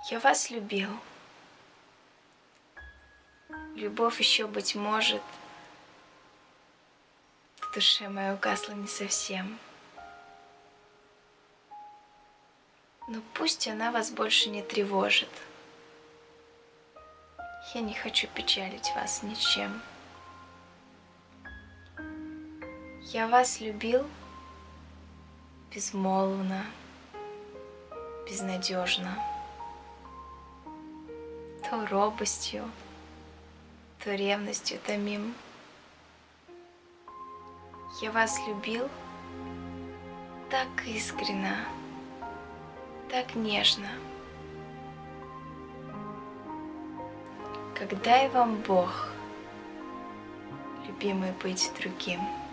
Я вас любил. Любовь еще, быть может, в душе моей угасла не совсем. Но пусть она вас больше не тревожит. Я не хочу печалить вас ничем. Я вас любил безмолвно, безнадежно, то робостью, то ревностью томим. Я вас любил так искренно, так нежно. Как дай вам Бог, любимый, быть другим.